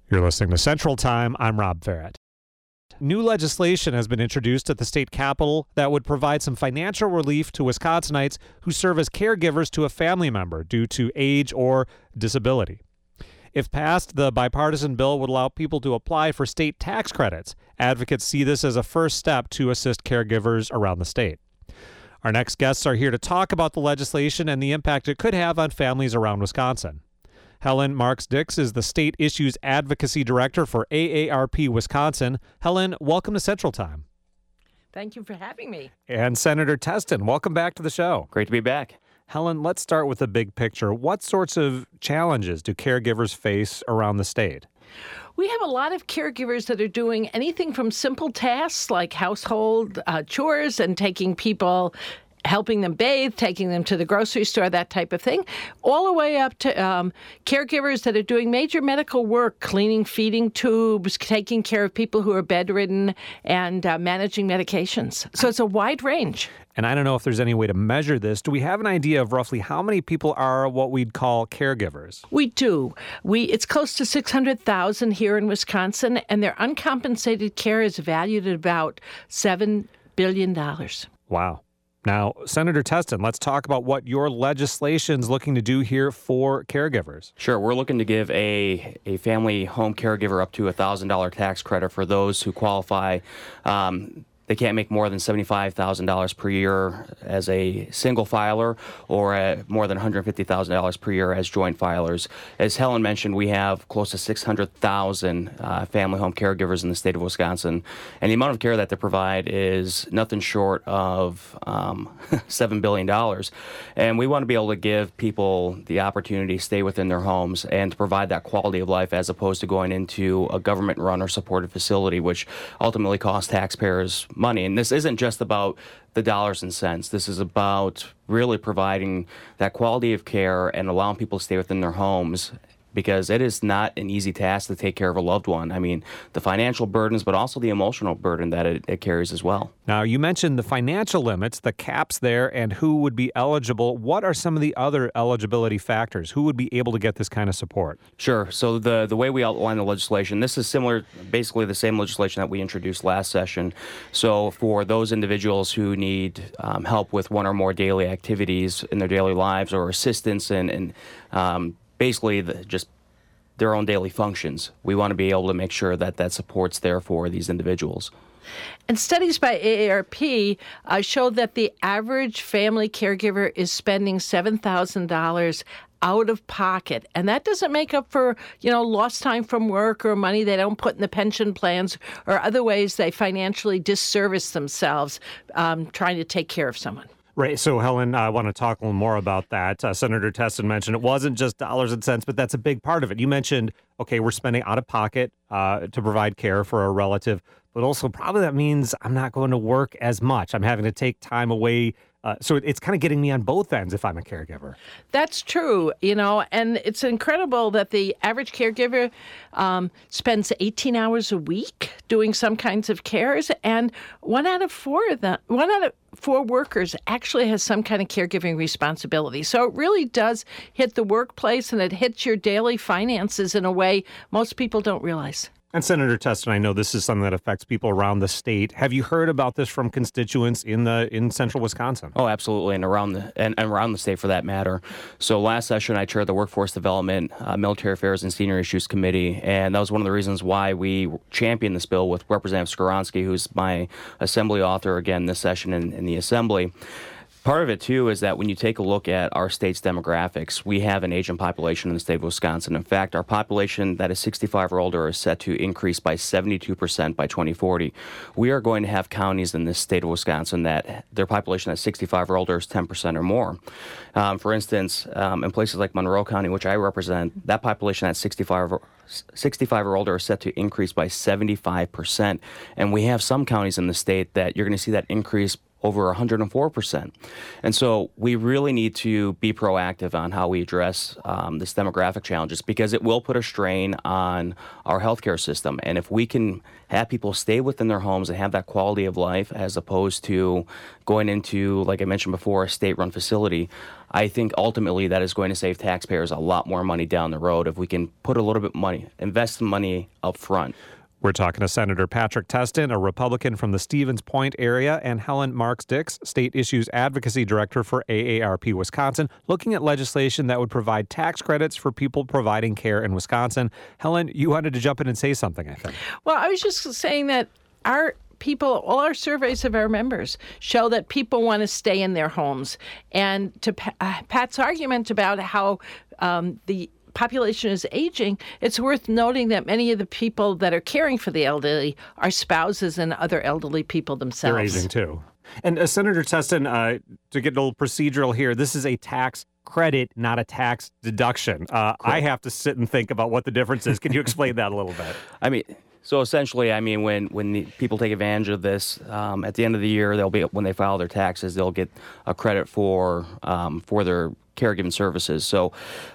You're listening to Central Time. I'm Rob Farrett. New legislation has been introduced at the state capitol that would provide some financial relief to Wisconsinites who serve as caregivers to a family member due to age or disability. If passed, the bipartisan bill would allow people to apply for state tax credits. Advocates see this as a first step to assist caregivers around the state. Our next guests are here to talk about the legislation and the impact it could have on families around Wisconsin. Helen Marks-Dix is the State Issues Advocacy Director for AARP Wisconsin. Helen, welcome to Central Time. Thank you for having me. And Senator Testin, welcome back to the show. Great to be back. Helen, let's start with the big picture. What sorts of challenges do caregivers face around the state? We have a lot of caregivers that are doing anything from simple tasks like household chores and helping them bathe, taking them to the grocery store, that type of thing, all the way up to caregivers that are doing major medical work, cleaning feeding tubes, taking care of people who are bedridden, and managing medications. So it's a wide range. And I don't know if there's any way to measure this. Do we have an idea of roughly how many people are what we'd call caregivers? We do. It's close to 600,000 here in Wisconsin, and their uncompensated care is valued at about $7 billion. Wow. Now, Senator Testin, let's talk about what your legislation's looking to do here for caregivers. Sure. We're looking to give a family home caregiver up to $1,000 tax credit for those who qualify. They can't make more than $75,000 per year as a single filer or more than $150,000 per year as joint filers. As Helen mentioned, we have close to 600,000 family home caregivers in the state of Wisconsin. And the amount of care that they provide is nothing short of $7 billion. And we want to be able to give people the opportunity to stay within their homes and to provide that quality of life as opposed to going into a government-run or supported facility, which ultimately costs taxpayers money. And this isn't just about the dollars and cents. This is about really providing that quality of care and allowing people to stay within their homes, because it is not an easy task to take care of a loved one. I mean, the financial burdens, but also the emotional burden that it carries as well. Now, you mentioned the financial limits, the caps there, and who would be eligible. What are some of the other eligibility factors? Who would be able to get this kind of support? Sure. So the way we outline the legislation, this is similar, basically the same legislation that we introduced last session. So for those individuals who need help with one or more daily activities in their daily lives or assistance and basically just their own daily functions, we want to be able to make sure that that support's there for these individuals. And studies by AARP show that the average family caregiver is spending $7,000 out of pocket. And that doesn't make up for, lost time from work or money they don't put in the pension plans or other ways they financially disservice themselves trying to take care of someone. Right. So, Helen, I want to talk a little more about that. Senator Testin mentioned it wasn't just dollars and cents, but that's a big part of it. You mentioned, okay, we're spending out of pocket to provide care for a relative, but also probably that means I'm not going to work as much. I'm having to take time away. So it's kind of getting me on both ends if I'm a caregiver. That's true, and it's incredible that the average caregiver spends 18 hours a week doing some kinds of cares, and one out of four workers actually has some kind of caregiving responsibility. So it really does hit the workplace, and it hits your daily finances in a way most people don't realize. And Senator Testin, I know this is something that affects people around the state. Have you heard about this from constituents in central Wisconsin? Oh, absolutely, and around the state for that matter. So last session, I chaired the Workforce Development, Military Affairs, and Senior Issues Committee, and that was one of the reasons why we championed this bill with Representative Skowronski, who's my assembly author again this session in the assembly. Part of it, too, is that when you take a look at our state's demographics, we have an aging population in the state of Wisconsin. In fact, our population that is 65 or older is set to increase by 72% by 2040. We are going to have counties in this state of Wisconsin that their population at 65 or older is 10% or more. For instance, in places like Monroe County, which I represent, that population at 65 or older is set to increase by 75%. And we have some counties in the state that you're going to see that increase over 104%. And so we really need to be proactive on how we address this demographic challenges, because it will put a strain on our healthcare system. And if we can have people stay within their homes and have that quality of life as opposed to going into, like I mentioned before, a state-run facility, I think ultimately that is going to save taxpayers a lot more money down the road if we can put a little bit of money, invest the money up front. We're talking to Senator Patrick Testin, a Republican from the Stevens Point area, and Helen Marks-Dix, State Issues Advocacy Director for AARP Wisconsin, looking at legislation that would provide tax credits for people providing care in Wisconsin. Helen, you wanted to jump in and say something, I think. Well, I was just saying that our people, all our surveys of our members show that people want to stay in their homes. And to Pat's argument about how the population is aging, it's worth noting that many of the people that are caring for the elderly are spouses and other elderly people themselves. They're aging too. And Senator Testin, to get a little procedural here, this is a tax credit, not a tax deduction. I have to sit and think about what the difference is. Can you explain that a little bit? So essentially, when the people take advantage of this, at the end of the year, when they file their taxes, they'll get a credit for their caregiving services. So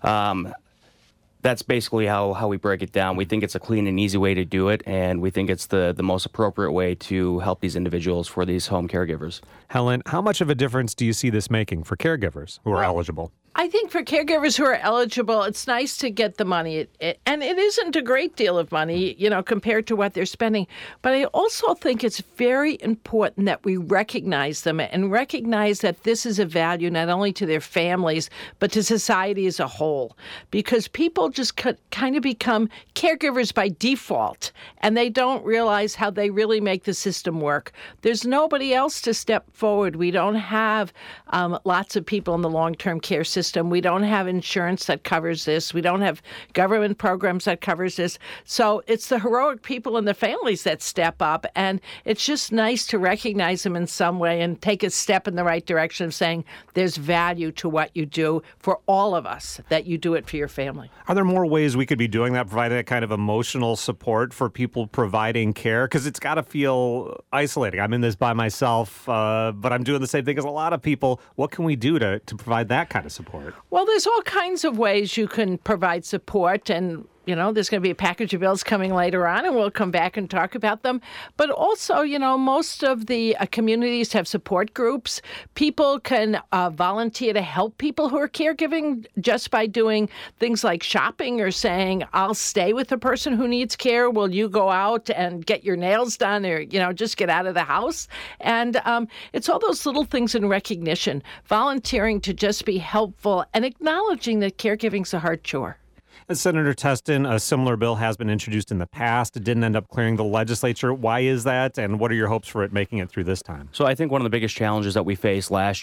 that's basically how we break it down. We think it's a clean and easy way to do it, and we think it's the most appropriate way to help these individuals for these home caregivers. Helen, how much of a difference do you see this making for caregivers who are eligible? I think for caregivers who are eligible, it's nice to get the money. And it isn't a great deal of money, compared to what they're spending. But I also think it's very important that we recognize them and recognize that this is a value not only to their families, but to society as a whole. Because people just kind of become caregivers by default, and they don't realize how they really make the system work. There's nobody else to step forward. We don't have lots of people in the long-term care system. We don't have insurance that covers this. We don't have government programs that covers this. So it's the heroic people and the families that step up, and it's just nice to recognize them in some way and take a step in the right direction of saying there's value to what you do for all of us, that you do it for your family. Are there more ways we could be doing that, providing that kind of emotional support for people providing care? Because it's got to feel isolating. I'm in this by myself, but I'm doing the same thing as a lot of people. What can we do to provide that kind of support? Well, there's all kinds of ways you can provide support, and there's going to be a package of bills coming later on, and we'll come back and talk about them. But also, most of the communities have support groups. People can volunteer to help people who are caregiving just by doing things like shopping or saying, I'll stay with the person who needs care. Will you go out and get your nails done or, just get out of the house? And it's all those little things in recognition, volunteering to just be helpful and acknowledging that caregiving's a hard chore. Senator Testin, a similar bill has been introduced in the past. It didn't end up clearing the legislature. Why is that, and what are your hopes for it making it through this time? So I think one of the biggest challenges that we faced last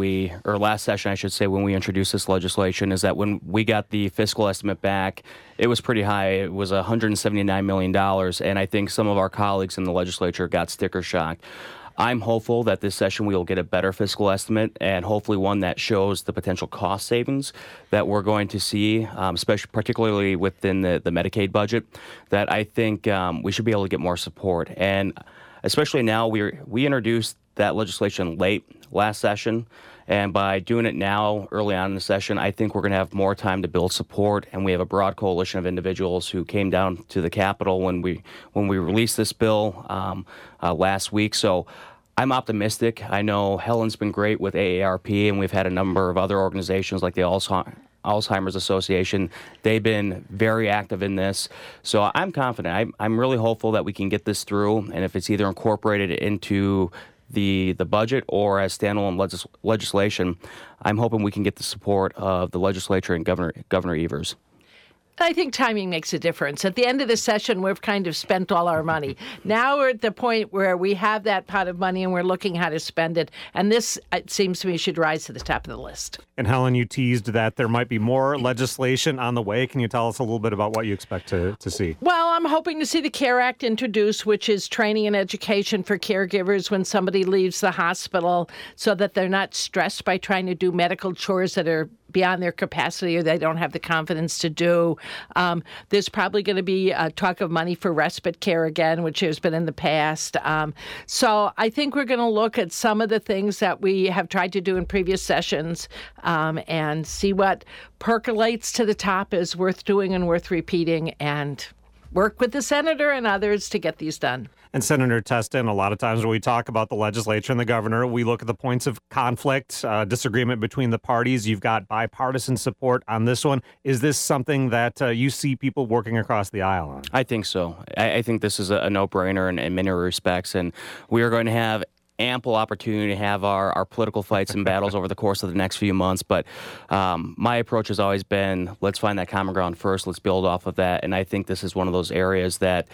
session, I should say, when we introduced this legislation, is that when we got the fiscal estimate back, it was pretty high. It was $179 million, and I think some of our colleagues in the legislature got sticker shock. I'm hopeful that this session we will get a better fiscal estimate, and hopefully one that shows the potential cost savings that we're going to see, particularly within the Medicaid budget, that I think we should be able to get more support. And especially now, we introduced that legislation late last session, and by doing it now, early on in the session, I think we're going to have more time to build support, and we have a broad coalition of individuals who came down to the Capitol when we released this bill last week. So I'm optimistic. I know Helen's been great with AARP, and we've had a number of other organizations like the Alzheimer's Association. They've been very active in this. So I'm confident. I'm really hopeful that we can get this through, and if it's either incorporated into the budget or as standalone legislation, I'm hoping we can get the support of the legislature and Governor Evers. I think timing makes a difference. At the end of the session, we've kind of spent all our money. Now we're at the point where we have that pot of money and we're looking how to spend it. And this, it seems to me, should rise to the top of the list. And Helen, you teased that there might be more legislation on the way. Can you tell us a little bit about what you expect to see? Well, I'm hoping to see the CARE Act introduced, which is training and education for caregivers when somebody leaves the hospital so that they're not stressed by trying to do medical chores that are beyond their capacity or they don't have the confidence to do. There's probably going to be talk of money for respite care again, which has been in the past. So I think we're going to look at some of the things that we have tried to do in previous sessions and see what percolates to the top is worth doing and worth repeating, and work with the senator and others to get these done. And Senator Testin, a lot of times when we talk about the legislature and the governor, we look at the points of conflict, disagreement between the parties. You've got bipartisan support on this one. Is this something that you see people working across the aisle on? I think so. I think this is a no-brainer in many respects, and we are going to have ample opportunity to have our political fights and battles over the course of the next few months. But my approach has always been, let's find that common ground first. Let's build off of that. And I think this is one of those areas that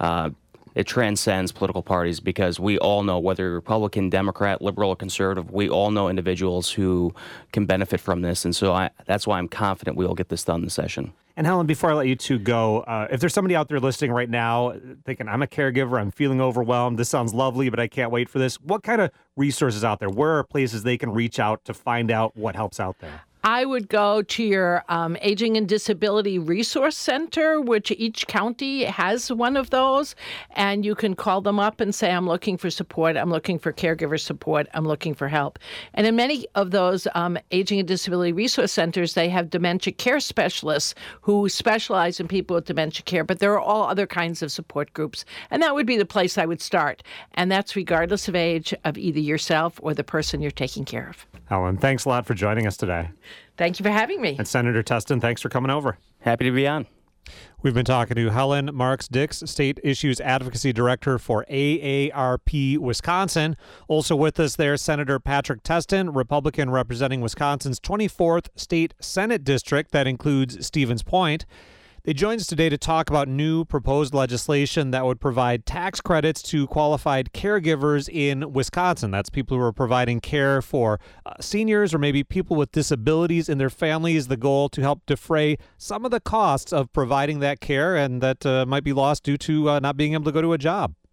it transcends political parties, because we all know, whether you're Republican, Democrat, liberal, or conservative, we all know individuals who can benefit from this. And so that's why I'm confident we will get this done this session. And Helen, before I let you two go, if there's somebody out there listening right now thinking, I'm a caregiver, I'm feeling overwhelmed, this sounds lovely, but I can't wait for this, what kind of resources out there? Where are places they can reach out to find out what helps out there? I would go to your Aging and Disability Resource Center, which each county has one of those, and you can call them up and say, I'm looking for support, I'm looking for caregiver support, I'm looking for help. And in many of those Aging and Disability Resource Centers, they have dementia care specialists who specialize in people with dementia care, but there are all other kinds of support groups, and that would be the place I would start. And that's regardless of age of either yourself or the person you're taking care of. Helen, thanks a lot for joining us today. Thank you for having me. And Senator Testin, thanks for coming over. Happy to be on. We've been talking to Helen Marks Dix, State Issues Advocacy Director for AARP Wisconsin. Also with us there, Senator Patrick Testin, Republican representing Wisconsin's 24th State Senate District. That includes Stevens Point. They joined us today to talk about new proposed legislation that would provide tax credits to qualified caregivers in Wisconsin. That's people who are providing care for seniors or maybe people with disabilities in their families. The goal to help defray some of the costs of providing that care and that might be lost due to not being able to go to a job.